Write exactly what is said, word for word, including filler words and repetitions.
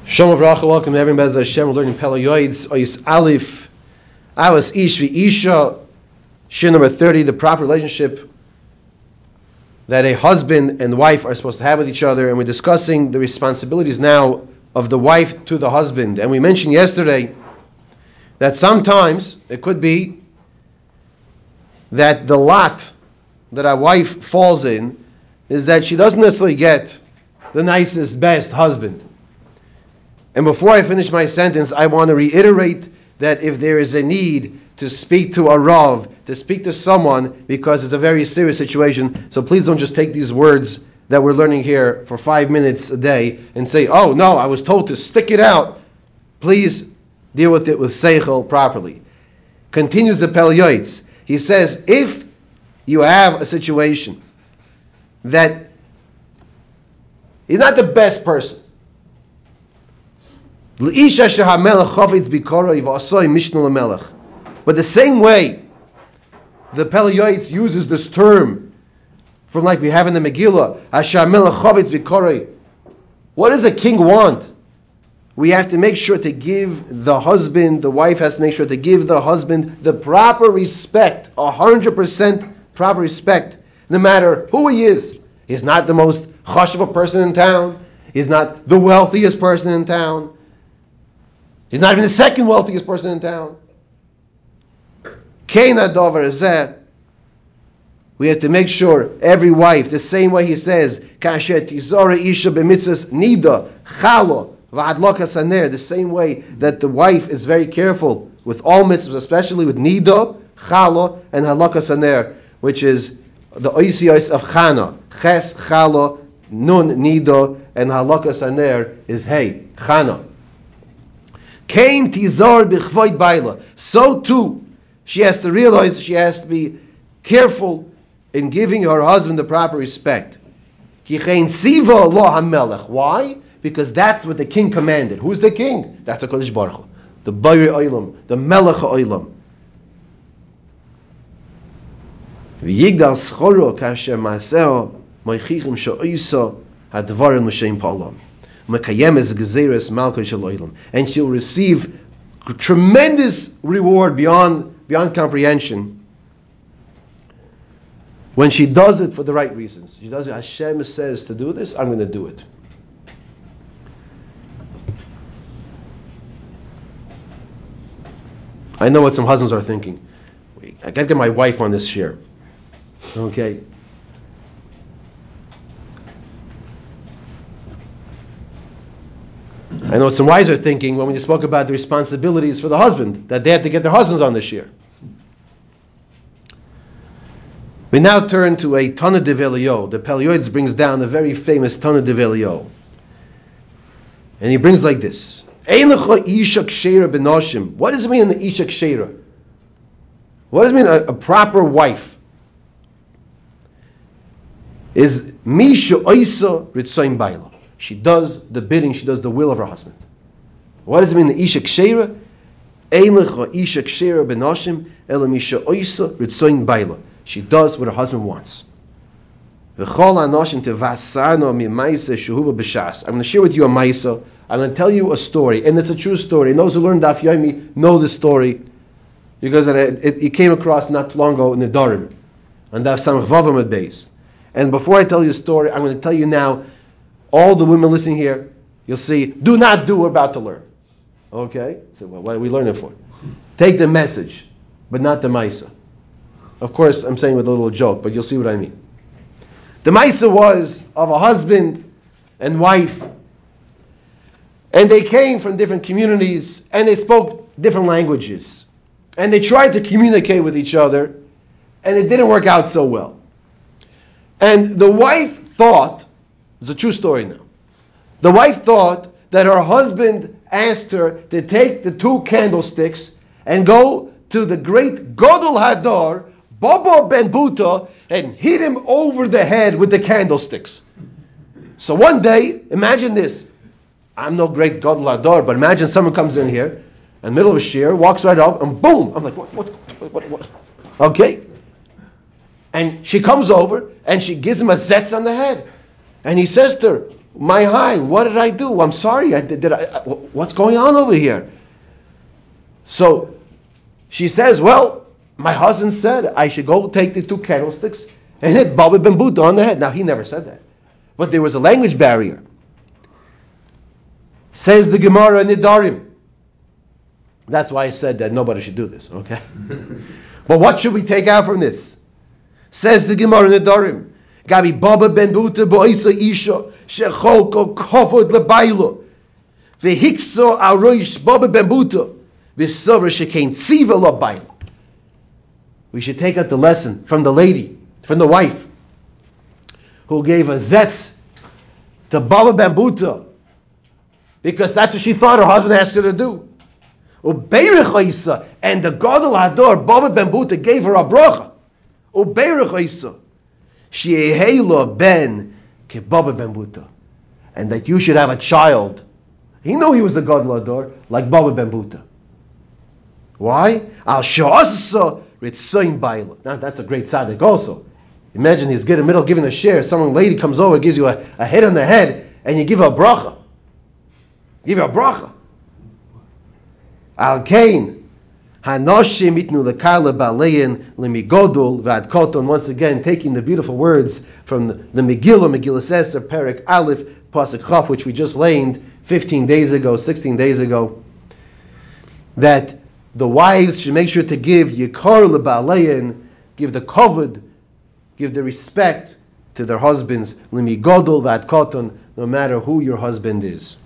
Shalom Avracha, welcome to everyone. Bez Hashem, we're learning Pele Yoetz, Oyis Aleph, Awas Ish V'Isha, Shir number thirty, the proper relationship that a husband and wife are supposed to have with each other, and we're discussing the responsibilities now of the wife to the husband. And we mentioned yesterday that sometimes it could be that the lot that a wife falls in is that she doesn't necessarily get the nicest, best husband. And before I finish my sentence, I want to reiterate that if there is a need to speak to a Rav, to speak to someone, because it's a very serious situation, so please don't just take these words that we're learning here for five minutes a day and say, oh no, I was told to stick it out. Please deal with it with seichel properly. Continues the Pele Yoetz. He says, if you have a situation that he's not the best person, but the same way the Pele Yoetz uses this term from like we have in the Megillah, what does a king want? We have to make sure to give the husband, the wife has to make sure to give the husband the proper respect, one hundred percent proper respect, no matter who he is. He's not the most chashuv person in town. He's not the wealthiest person in town. He's not even the second wealthiest person in town. We have to make sure every wife, the same way he says, the same way that the wife is very careful with all mitzvahs, especially with nida, chala, and halakas haner, which is the oisiyos of chana. Ches, chala, nun, nida, and halakas haner is hey, chana. Kain tizar b'chvoid baila. So too, she has to realize she has to be careful in giving her husband the proper respect. Ki chein siva Allah hamelech. Why? Because that's what the king commanded. Who's the king? That's HaKadosh Baruch Hu, the Borei Olam, the Melech HaOlam. V'yigdal schoro kasher ma'aseo moichichim she'oisa hadvarim l'shem pa'olam. And she'll receive tremendous reward beyond beyond comprehension when she does it for the right reasons. She does it. Hashem says to do this, I'm going to do it. I know what some husbands are thinking. I got to get my wife on this share. Okay. I know what some wives are thinking when we spoke about the responsibilities for the husband, that they have to get their husbands on this year. We now turn to a Tana Develio. The Pele Yoetz brings down a very famous Tana Develio. And he brings like this. What does it mean in the Isha Kshera? What does it mean a, a proper wife? Is Misha Oisa Ritzoin Baila. She does the bidding, she does the will of her husband. What does it mean, the Isha Kshera? Eilecha Isha Kshera b'noshim ela misha oisa ritzoin baila. She does what her husband wants. V'chol anoshim tevasano mi'maisa shehuva b'shas. I'm going to share with you a maisa. I'm going to tell you a story, and it's a true story. And those who learn Daf Yomi know this story, because it, it, it came across not too long ago in the Dorim, and Daf Samach Vavam at Beis. And before I tell you the story, I'm going to tell you now, all the women listening here, you'll see, do not do what we're about to learn. Okay? So well, what are we learning for? Take the message, but not the Maisa. Of course, I'm saying with a little joke, but you'll see what I mean. The Maisa was of a husband and wife, and they came from different communities, and they spoke different languages. And they tried to communicate with each other, and it didn't work out so well. And the wife thought, it's a true story now. The wife thought that her husband asked her to take the two candlesticks and go to the great Godol Hadar, Baba Ben Buta, and hit him over the head with the candlesticks. So one day, imagine this. I'm no great Godol Hadar, but imagine someone comes in here, in the middle of a shir, walks right up, and boom! I'm like, what, what, what, what? Okay. And she comes over, and she gives him a zetz on the head. And he says to her, My high, what did I do? I'm sorry. I did. did I, what's going on over here? So she says, well, my husband said I should go take the two candlesticks and hit Baba Ben Buta on the head. Now, he never said that. But there was a language barrier. Says the Gemara in Nidarim. That's why I said that nobody should do this, okay? But what should we take out from this? Says the Gemara in Nidarim. Gabi Baba Ben Buta bo'isa isha shecholko kovod lebaylo v'hikso aroish Baba Ben Buta v'savra shekein tziva lebaylo. We should take out the lesson from the lady, from the wife, who gave a zetz to Baba Ben Buta because that's what she thought her husband asked her to do. And the Gadol Hador, Baba Ben Buta, gave her a bracha. She'ehela ben ke Baba Ben Buta, and that you should have a child. He knew he was the Gadol Hador, like Baba Ben Buta. Why? Al she'asa ritzayin bayla. Now that's a great tzaddik also. Imagine he's getting middle giving a share. Some lady comes over, gives you a, a hit on the head, and you give her a bracha. Give her a bracha. Al kain hanoshim itnu lekala balein lemigodul vad koton. Once again, taking the beautiful words from the, the Megillah, Megillah Esther, Perek Aleph, Pasuk Chaf, which we just learned fifteen days ago, sixteen days ago, that the wives should make sure to give yikar lebalein, give the kovod, give the respect to their husbands, lemigodul vad koton, no matter who your husband is.